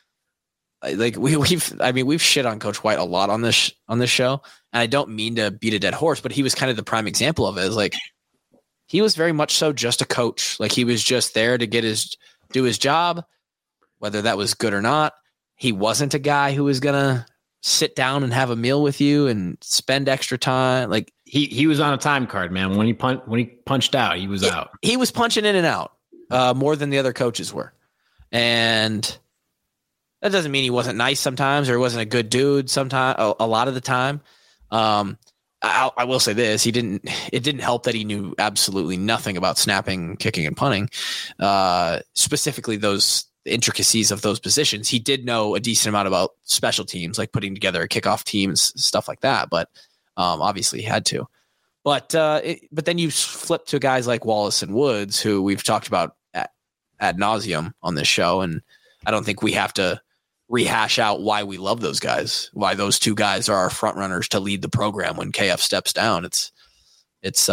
A: we've shit on Coach White a lot on this show, and I don't mean to beat a dead horse, but he was kind of the prime example of it. Is like he was very much so just a coach. Like he was just there to do his job, whether that was good or not. He wasn't a guy who was gonna sit down and have a meal with you and spend extra time. Like
C: he was on a time card, man. When he punched out, he was out.
A: He was punching in and out more than the other coaches were, and that doesn't mean he wasn't nice sometimes or he wasn't a good dude sometimes. A lot of the time, I will say this: it didn't help that he knew absolutely nothing about snapping, kicking, and punting, specifically those intricacies of those positions. He did know a decent amount about special teams, like putting together a kickoff team and stuff like that. But obviously, he had to. But then you flip to guys like Wallace and Woods, who we've talked about ad nauseum on this show, and I don't think we have to rehash out why we love those guys, why those two guys are our front runners to lead the program when KF steps down. It's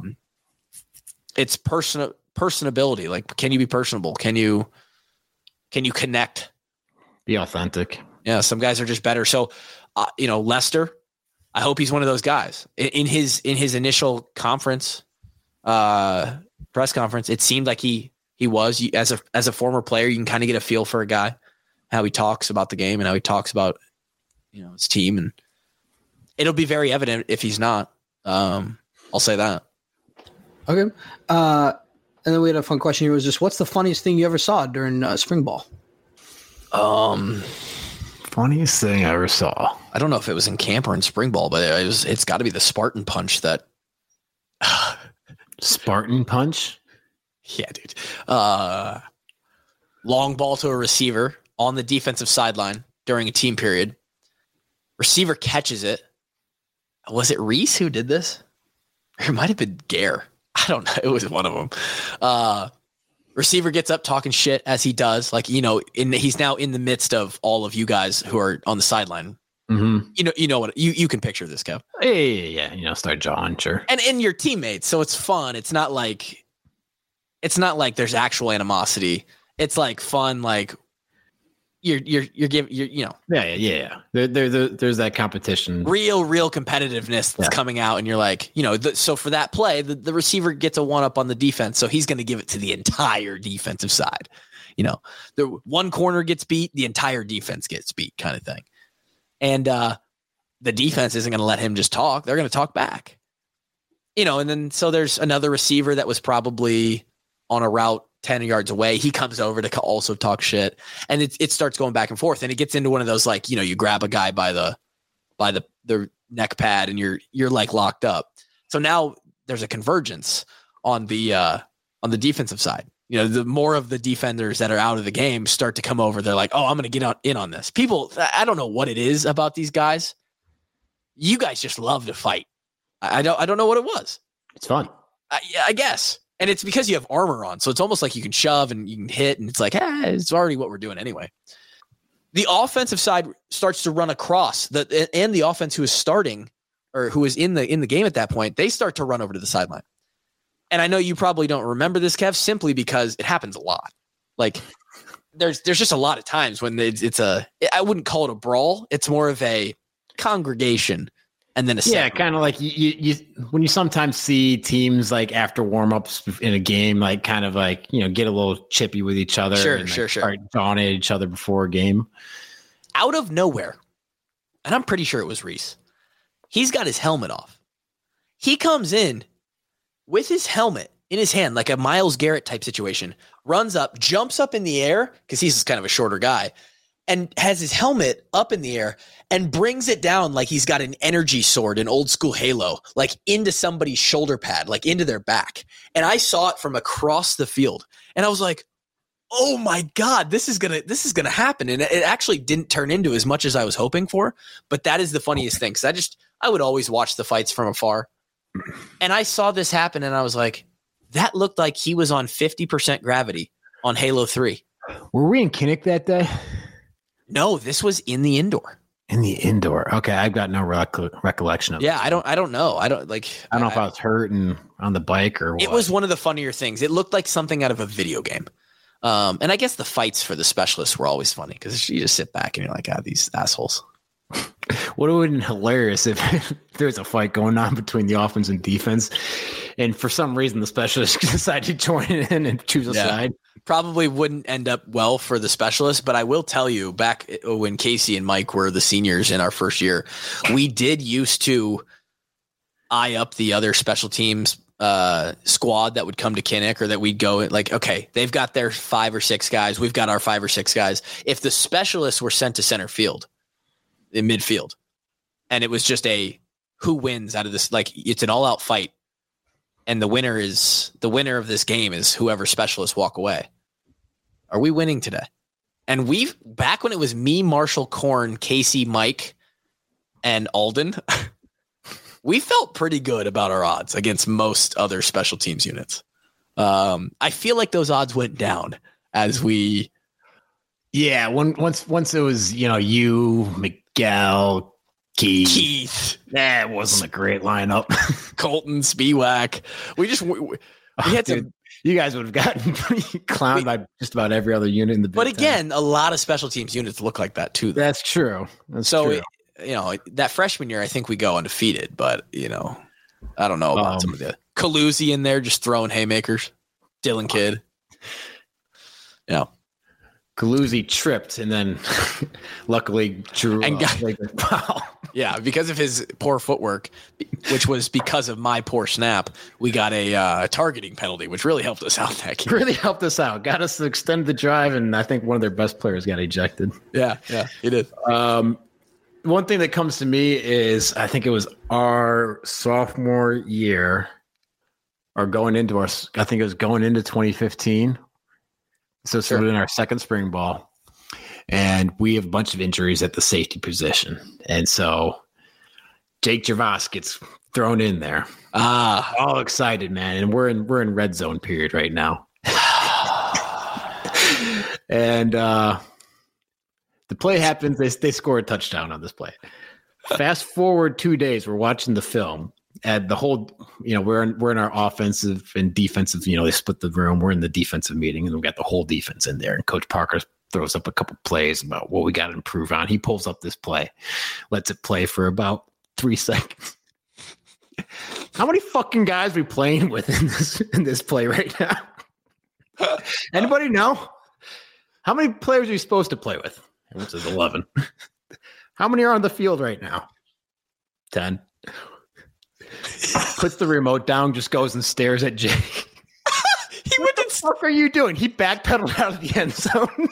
A: personability. Like, can you be personable? Can you connect?
C: Be authentic.
A: Yeah, some guys are just better. So, Lester, I hope he's one of those guys. In his initial conference, press conference, it seemed like he was. As a former player, you can kind of get a feel for a guy, how he talks about the game and how he talks about his team, and it'll be very evident if he's not. I'll say that.
B: Okay. And then we had a fun question here. Was just, what's the funniest thing you ever saw during spring ball?
C: Funniest thing I ever saw.
A: I don't know if it was in camp or in spring ball, but it's got to be the Spartan punch that.
C: Spartan punch?
A: Yeah, dude. Long ball to a receiver on the defensive sideline during a team period. Receiver catches it. Was it Reese who did this? Or it might have been Gare. I don't know. It was one of them. Receiver gets up talking shit as he does. Like, he's now in the midst of all of you guys who are on the sideline.
C: Mm-hmm.
A: You know what you can picture this, Kev.
C: Yeah. Start jawing, sure.
A: And your teammates. So it's fun. It's not like there's actual animosity. It's like fun. Like you're giving,
C: Yeah. There's that competition.
A: Real competitiveness that's coming out. And you're like, so for that play, the receiver gets a one up on the defense. So he's going to give it to the entire defensive side. The one corner gets beat, the entire defense gets beat, kind of thing. And the defense isn't going to let him just talk. They're going to talk back, and then so there's another receiver that was probably on a route 10 yards away. He comes over to also talk shit, and it starts going back and forth, and it gets into one of those, like, you grab a guy by the neck pad and you're like locked up. So now there's a convergence on the defensive side. The more of the defenders that are out of the game start to come over. They're like, oh, I'm going to get in on this. People, I don't know what it is about these guys. You guys just love to fight. I don't know what it was.
C: It's fun.
A: I guess. And it's because you have armor on. So it's almost like you can shove and you can hit, and it's like, it's already what we're doing anyway. The offensive side starts to run across and the offense who is starting or who is in the game at that point, they start to run over to the sideline. And I know you probably don't remember this, Kev, simply because it happens a lot. Like there's just a lot of times when I wouldn't call it a brawl. It's more of a congregation. And then
C: kind of like you when you sometimes see teams like after warmups in a game, like kind of like, get a little chippy with each other.
A: Sure.
C: Start jawing at each other before a game.
A: Out of nowhere, and I'm pretty sure it was Reese, he's got his helmet off. He comes in with his helmet in his hand, like a Myles Garrett type situation, runs up, jumps up in the air, because he's kind of a shorter guy, and has his helmet up in the air and brings it down like he's got an energy sword in old school Halo, like into somebody's shoulder pad, like into their back. And I saw it from across the field, and I was like, oh my God, this is gonna happen. And it actually didn't turn into as much as I was hoping for, but that is the funniest thing. Cause I would always watch the fights from afar, and I saw this happen, and I was like, that looked like he was on 50% gravity on Halo 3.
C: Were we in Kinnick that day?
A: No, this was in the indoor.
C: In the indoor. Okay, I've got no recollection of it.
A: Yeah, I don't know. I don't know if I was hurt and on the bike or what. It was one of the funnier things. It looked like something out of a video game. And I guess the fights for the specialists were always funny because you just sit back and you're like, these assholes.
C: What would have been hilarious if there's a fight going on between the offense and defense, and for some reason the specialists decide to join in and choose a side?
A: Probably wouldn't end up well for the specialists, but I will tell you, back when Casey and Mike were the seniors in our first year, we did used to eye up the other special teams squad that would come to Kinnick, or that we'd go like, okay, they've got their 5 or 6 guys, we've got our 5 or 6 guys. If the specialists were sent to center field, in midfield, and it was just who wins out of this. Like, it's an all out fight. And the winner of this game is whoever specialists walk away. Are we winning today? And back when it was me, Marshall, Korn, Casey, Mike, and Alden, we felt pretty good about our odds against most other special teams units. I feel like those odds went down as we.
C: Yeah, once it was, you, Miguel, Keith. That wasn't a great lineup.
A: Colton, Spiewak. We had
C: dude, you guys would have gotten clowned by just about every other unit in the Big
A: But
C: Ten.
A: again, a lot of special teams units look like that too.
C: That's true.
A: True. That freshman year, I think we go undefeated, but I don't know about some of the Calusi in there just throwing haymakers. Dylan Kidd.
C: Calusi tripped and then luckily drew
A: and got
C: a foul.
A: Yeah, because of his poor footwork, which was because of my poor snap, we got a targeting penalty, which really helped us out that game.
C: Really helped us out. Got us to extend the drive, and I think one of their best players got ejected.
A: Yeah, he did.
C: One thing that comes to me is I think it was our sophomore year or going into 2015. So it's in our second spring ball. And we have a bunch of injuries at the safety position. And so Jake Gervais gets thrown in there. All excited, man. And we're in red zone period right now. And the play happens. They score a touchdown on this play. Fast forward 2 days, we're watching the film. And the whole, we're in our offensive and defensive, they split the room. We're in the defensive meeting and we got the whole defense in there. And Coach Parker throws up a couple plays about what we got to improve on. He pulls up this play, lets it play for about 3 seconds. How many fucking guys are we playing with in this play right now? Anybody know? How many players are you supposed to play with? Which is 11. How many are on the field right now? 10. Puts the remote down, just goes and stares at Jake. What the fuck are you doing? He backpedaled out of the end zone.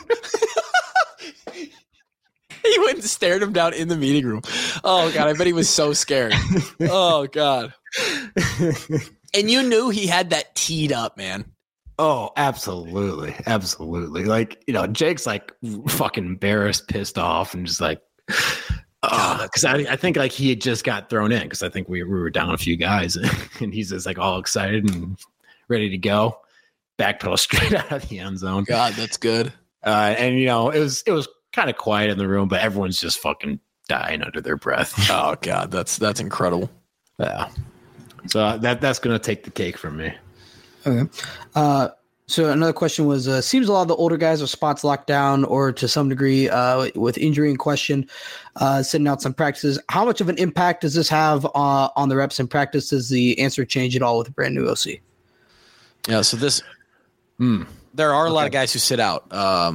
A: He went and stared him down in the meeting room. Oh, God, I bet he was so scared. Oh, God. And you knew he had that teed up, man.
C: Oh, absolutely. Absolutely. Like, Jake's like fucking embarrassed, pissed off, and just like, because I think like he had just got thrown in because I think we were down a few guys and he's just like all excited and ready to go. Backpedal straight out of the end zone.
A: God, that's good.
C: And it was kind of quiet in the room, but everyone's just fucking dying under their breath.
A: Oh God, that's incredible.
C: Yeah. So that's gonna take the cake from me.
B: Okay. So another question was, seems a lot of the older guys are spots locked down or to some degree with injury in question, sitting out some practices. How much of an impact does this have on the reps in practice? Does the answer change at all with a brand new OC?
A: Yeah, so there are a lot of guys who sit out.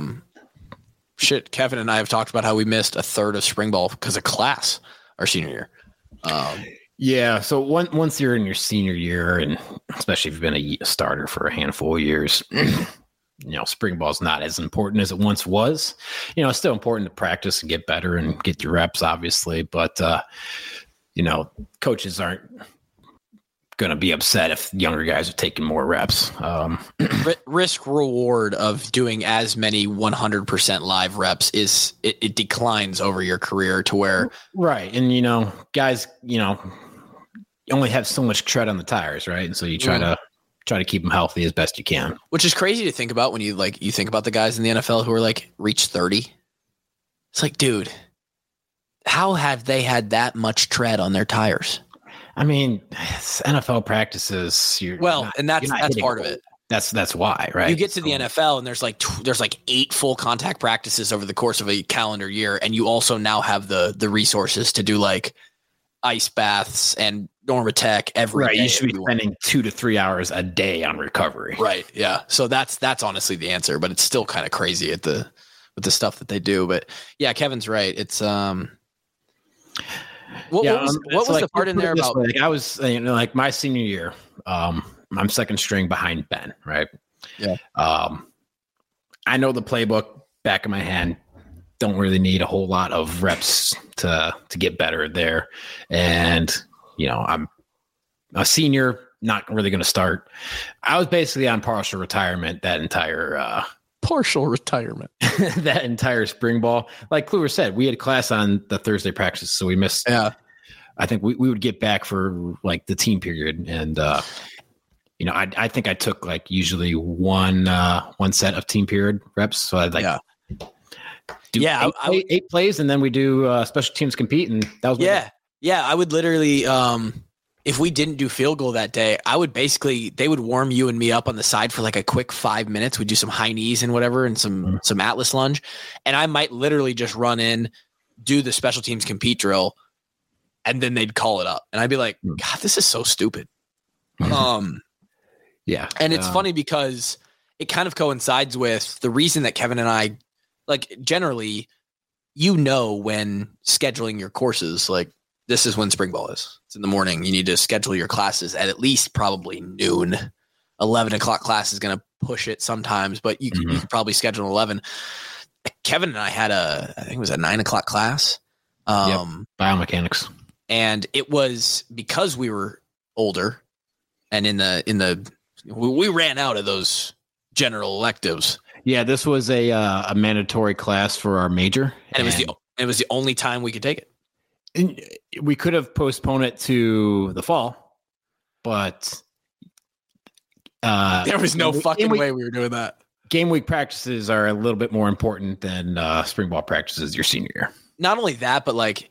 A: Kevin and I have talked about how we missed a third of spring ball because of class our senior year.
C: Yeah, so once you're in your senior year, and especially if you've been a starter for a handful of years, spring ball's not as important as it once was. It's still important to practice and get better and get your reps, obviously, but coaches aren't going to be upset if younger guys are taking more reps.
A: Risk reward of doing as many 100% live reps is it declines over your career to where
C: right. And guys, you only have so much tread on the tires, right? And so you try to keep them healthy as best you can.
A: Which is crazy to think about when you think about the guys in the NFL who are like reach 30. It's like, dude, how have they had that much tread on their tires?
C: I mean, it's NFL practices.
A: That's part of it.
C: That's why, right?
A: You get to the NFL and there's like 8 full contact practices over the course of a calendar year, and you also now have the resources to do like ice baths and NormaTec every day.
C: You should be spending 2 to 3 hours a day on recovery.
A: Right. Yeah. So that's honestly the answer, but it's still kind of crazy with the stuff that they do. But yeah, Kevin's right. It's what was the part in there about?
C: Like I was, like my senior year, I'm second string behind Ben, right?
A: Yeah.
C: I know the playbook back of my hand. Don't really need a whole lot of reps to get better there. And I'm a senior, not really going to start. I was basically on partial retirement that entire that entire spring ball. Like Kluwer said, we had class on the Thursday practice, so we missed.
A: Yeah,
C: I think we would get back for like the team period, and I think I took like usually one set of team period reps. So I'd like do eight plays, and then we do special teams compete, and that was
A: I would literally if we didn't do field goal that day, I would they would warm you and me up on the side for like a quick 5 minutes. We'd do some high knees and whatever and some Atlas lunge. And I might literally just run in, do the special teams compete drill, and then they'd call it up. And I'd be like, God, this is so stupid.
C: Yeah.
A: And it's funny because it kind of coincides with the reason that Kevin and I, like, generally, when scheduling your courses, like, this is when spring ball is. It's in the morning. You need to schedule your classes at least probably noon. 11 o'clock class is going to push it sometimes, but you could probably schedule 11. Kevin and I had I think it was a 9 o'clock class.
C: Biomechanics.
A: And it was because we were older and we ran out of those general electives.
C: Yeah, this was a mandatory class for our major.
A: And it was the only time we could take it.
C: And we could have postponed it to the fall, but
A: there was no fucking way we were doing that.
C: Game week practices are a little bit more important than spring ball practices your senior year. Not
A: only that, but like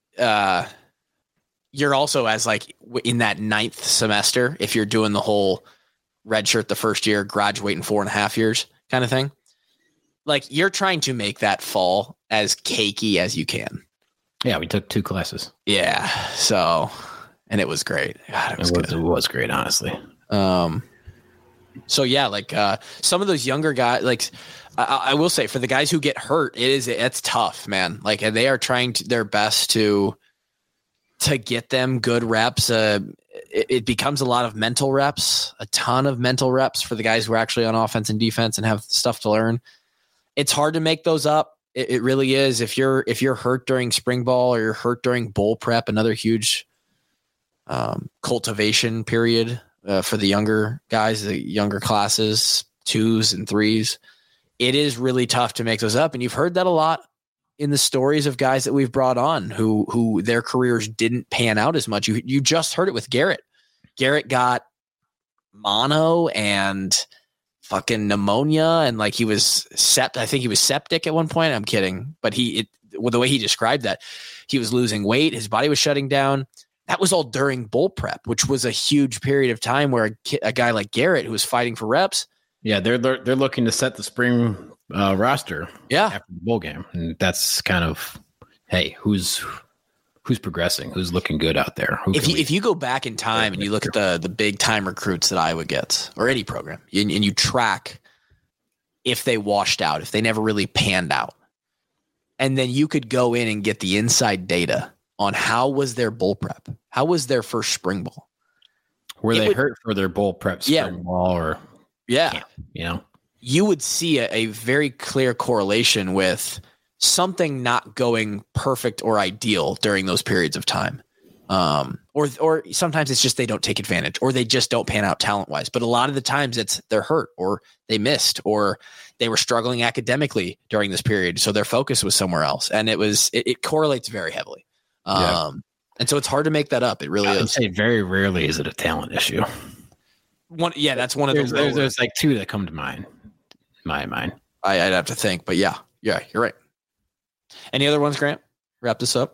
A: you're also as like in that 9th semester, if you're doing the whole redshirt the first year, graduate in 4.5 years kind of thing, like you're trying to make that fall as cakey as you can.
C: Yeah, we took 2 classes.
A: Yeah, so and it was great. God,
C: it was great, honestly.
A: So yeah, like some of those younger guys, like I will say, for the guys who get hurt, it's tough, man. Like they are trying their best to get them good reps. It becomes a lot of mental reps, a ton of mental reps for the guys who are actually on offense and defense and have stuff to learn. It's hard to make those up. It really is. If you're hurt during spring ball or you're hurt during bowl prep, another huge cultivation period for the younger guys, the younger classes, 2s and 3s, it is really tough to make those up. And you've heard that a lot in the stories of guys that we've brought on who their careers didn't pan out as much. You just heard it with Garrett. Garrett got mono and fucking pneumonia, and like he was I think he was septic at one point. I'm kidding, but the way he described that, he was losing weight, his body was shutting down. That was all during bowl prep, which was a huge period of time where a guy like Garrett, who was fighting for reps.
C: Yeah, they're looking to set the spring roster.
A: Yeah,
C: after the bowl game, and that's kind of, hey, who's progressing, who's looking good out there.
A: If you go back in time and you look at the big time recruits that Iowa gets, or any program, and you track if they washed out, if they never really panned out, and then you could go in and get the inside data on how was their bowl prep, how was their first spring ball,
C: were they hurt for their bowl prep spring ball or camp,
A: you would see a very clear correlation with something not going perfect or ideal during those periods of time. Or sometimes it's just they don't take advantage, or they just don't pan out talent-wise. But a lot of the times they're hurt, or they missed, or they were struggling academically during this period, so their focus was somewhere else. And it correlates very heavily. And so it's hard to make that up. It really is.
C: I would say very rarely is it a talent issue.
A: That's one of those.
C: There's like 2 that come to mind. My mind.
A: I'd have to think, but yeah, you're right. Any other ones, Grant? Wrap this up.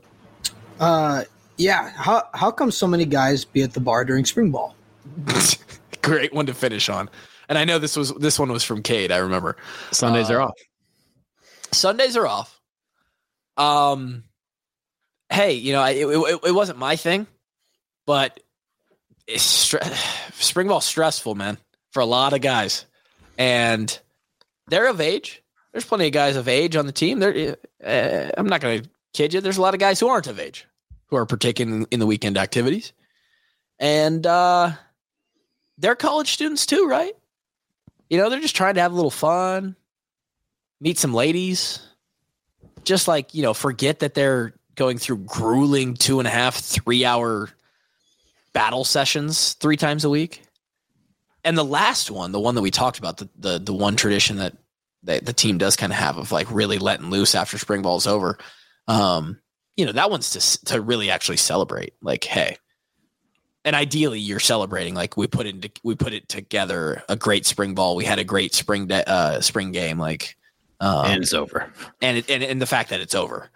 B: Yeah. How come so many guys be at the bar during spring ball?
A: Great one to finish on. And I know this one was from Cade. I remember.
C: Sundays are off.
A: Sundays are off. Hey, it wasn't my thing, but spring ball's stressful, man, for a lot of guys, and they're of age. There's plenty of guys of age on the team. I'm not going to kid you. There's a lot of guys who aren't of age who are partaking in the weekend activities. And they're college students too, right? They're just trying to have a little fun, meet some ladies, just like, forget that they're going through grueling 2.5, 3 hour battle sessions 3 times a week. And the last one, the one that we talked about, the one tradition that the team does kind of have of like really letting loose after spring ball is over. That one's to really actually celebrate. Like, hey, and ideally you're celebrating like we put it together a great spring ball. We had a great spring game, like,
C: and it's over,
A: and the fact that it's over.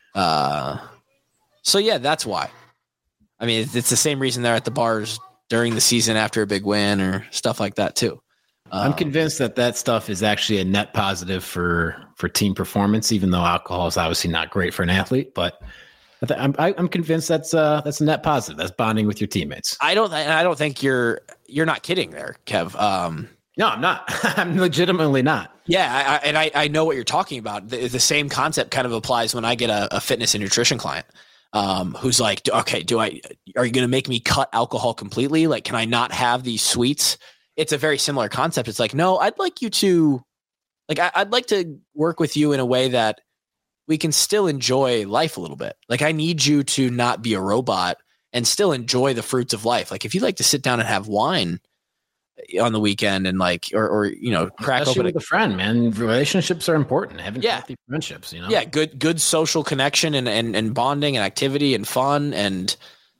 A: So yeah, that's why. I mean, it's the same reason they're at the bars during the season after a big win or stuff like that too.
C: I'm convinced that stuff is actually a net positive for team performance, even though alcohol is obviously not great for an athlete. But I'm convinced that's a net positive. That's bonding with your teammates.
A: I don't think you're not kidding there, Kev.
C: No, I'm not. I'm legitimately not.
A: Yeah, I know what you're talking about. The same concept kind of applies when I get a fitness and nutrition client who's like, okay, are you going to make me cut alcohol completely? Like, can I not have these sweets? It's a very similar concept. It's like, no, I'd like you to, like, I'd like to work with you in a way that we can still enjoy life a little bit. Like, I need you to not be a robot and still enjoy the fruits of life. Like, if you like to sit down and have wine on the weekend and like, or crack
C: especially
A: open
C: with a friend, man, relationships are important. Having healthy friendships,
A: Yeah. Good social connection and bonding and activity and fun and,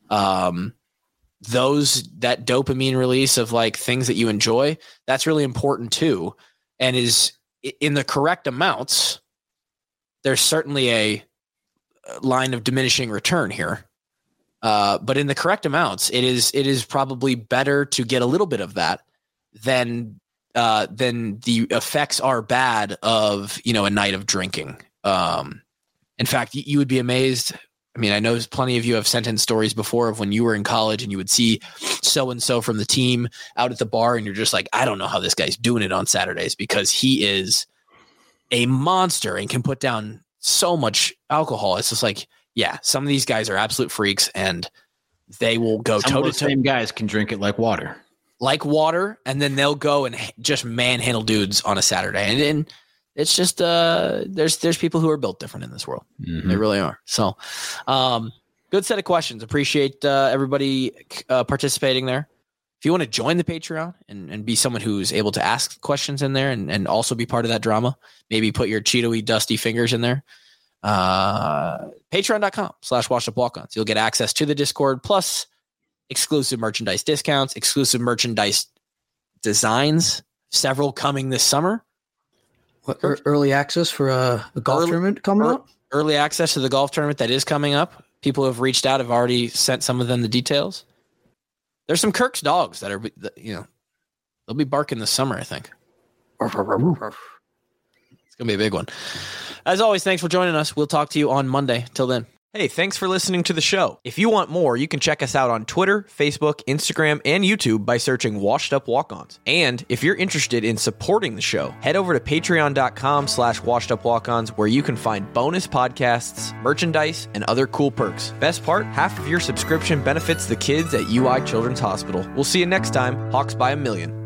A: that dopamine release of like things that you enjoy, that's really important too. And is in the correct amounts. There's certainly a line of diminishing return here. But in the correct amounts, it is probably better to get a little bit of that than the effects are bad of, a night of drinking. In fact, you would be amazed. I mean, I know plenty of you have sent in stories before of when you were in college and you would see so-and-so from the team out at the bar and you're just like, I don't know how this guy's doing it on Saturdays because he is a monster and can put down so much alcohol. It's just like, yeah, some of these guys are absolute freaks and they will go toe to toe.
C: Same guys can drink it like water,
A: and then they'll go and just manhandle dudes on a Saturday. And it's just there's people who are built different in this world. Mm-hmm. They really are. So, good set of questions. Appreciate everybody participating there. If you want to join the Patreon and be someone who's able to ask questions in there and also be part of that drama, maybe put your Cheeto-y dusty fingers in there. Patreon.com/washed-up-walk-ons. You'll get access to the Discord plus exclusive merchandise discounts, exclusive merchandise designs, several coming this summer.
B: What, early access for a golf tournament coming up?
A: Early access to the golf tournament that is coming up. People who have reached out have already sent some of them the details. There's some Kirk's dogs that are, they'll be barking this summer, I think. It's going to be a big one. As always, thanks for joining us. We'll talk to you on Monday. Till then. Hey, thanks for listening to the show. If you want more, you can check us out on Twitter, Facebook, Instagram, and YouTube by searching Washed Up Walk-Ons. And if you're interested in supporting the show, head over to patreon.com/washedupwalk-ons where you can find bonus podcasts, merchandise, and other cool perks. Best part, half of your subscription benefits the kids at UI Children's Hospital. We'll see you next time. Hawks by a million.